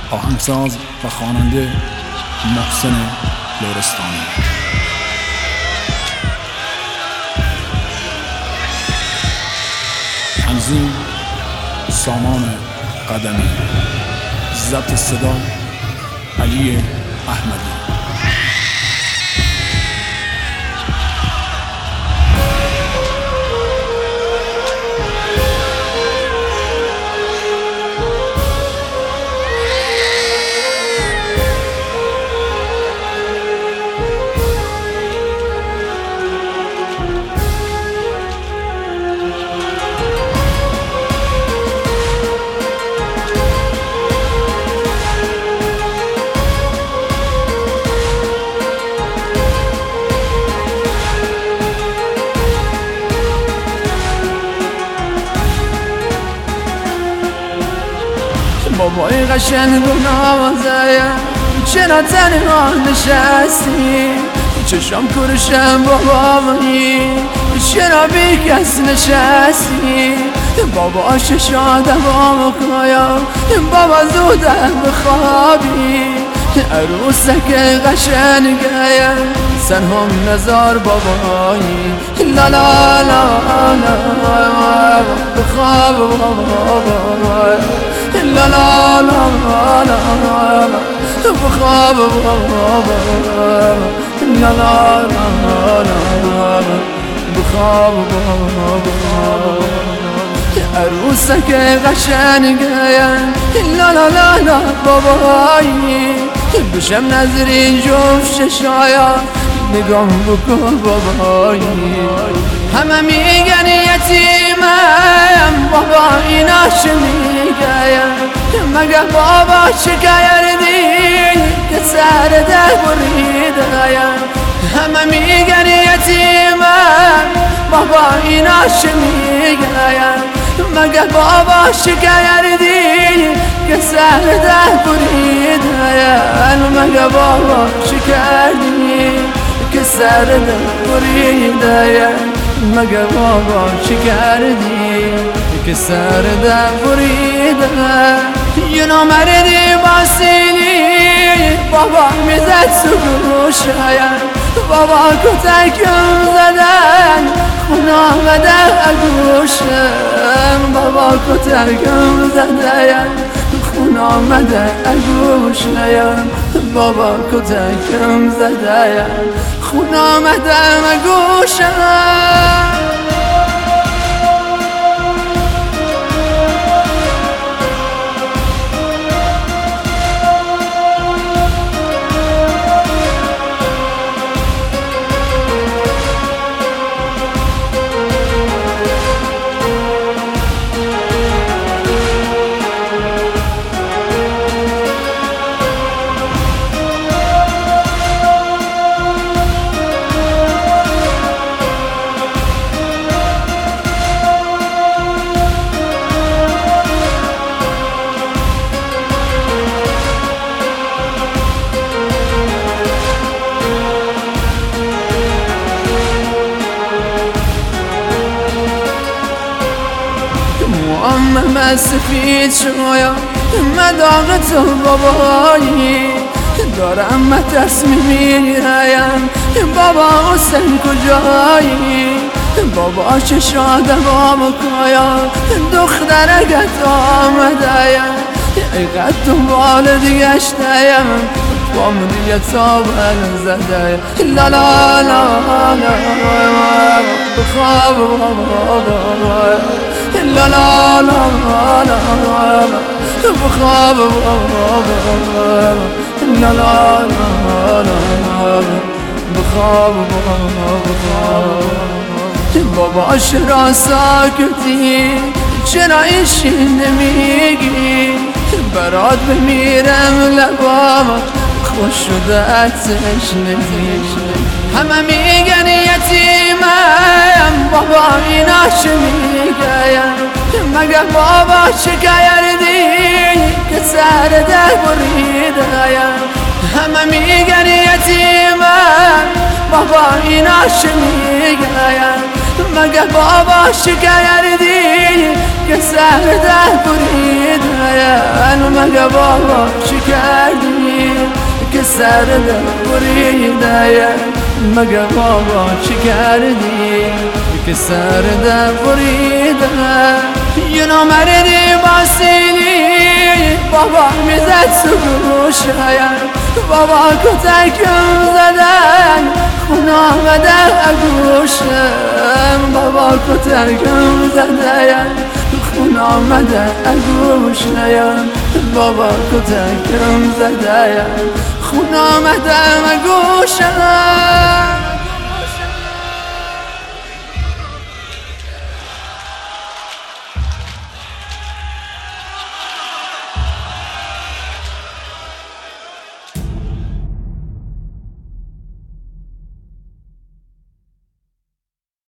آهنگساز و خواننده محسن لرستانی. تنظیم سامان قدمی. ضبط صدا علی احمدی. بابای قشنگ و نوازه چرا تنها نشستی؟ چشم کرشم بابایی چرا بی کس نشستی؟ بابا ششاده بابا کایا بابا زوده بخوابی عروسک قشنگه سن هم نزار بابایی لا لا لا لا بخواب بابا لا لا لا لا بخواب بابا لا لا لا لا بخواب بابا عروسک قشنگه لا لا لا لا بابایی بشم نظری جفت ششایا نگاه بکن بابایی همه میگن یتیمم بابا ایناش میگن مگه بابا چه کردی که سر ده بریدم همه میگن یتیمم بابا ایناش میگن مگه بابا چه کردی که سر ده بریدم مگه بابا چه کردی که سر ده بریدم مگه بابا چه کردی که سر ده بریدم یه نامردی باسیلی بابا میزد سگوشایم بابا کتکم زدن خون آمده اگوشم بابا کتکم زدن خون آمده اگوشم بابا کتکم زدن خون آمده اگوشم من سفید شایا مداغ تو بابایی دارم من تصمیم میگیرم بابا حسین کجایی بابا چه شاده بابا کایا دخترگت آمده اینقدر دنبال دیگشتم بام دیگه تابل زده لا لا لا لا بخواب بابا لا لا لا لا بخواب بابا لا لا لا بخواب بابا چرا ساکتی چرا ایشی نمیگی برات بمیرم لبام خوش شده اتش نمیگی همه میگن یتیمم بابا ایناش میگن مگه بابا چه کردی که سر ده بریدم همه میگن یتیمم بابا ایناش میگن مگه بابا چه کردی که سر ده بریدم مگه بابا چی کردی که سرده بریده مگه بابا چی کردی که سرده بریده یه نامردی باسیلی بابا میزد سگوشه بابا کتکم زدن خون آمده اگوشم بابا کتکم زدن خون آمده اگوشم بابا کتکم زدن خون آمده اگوشم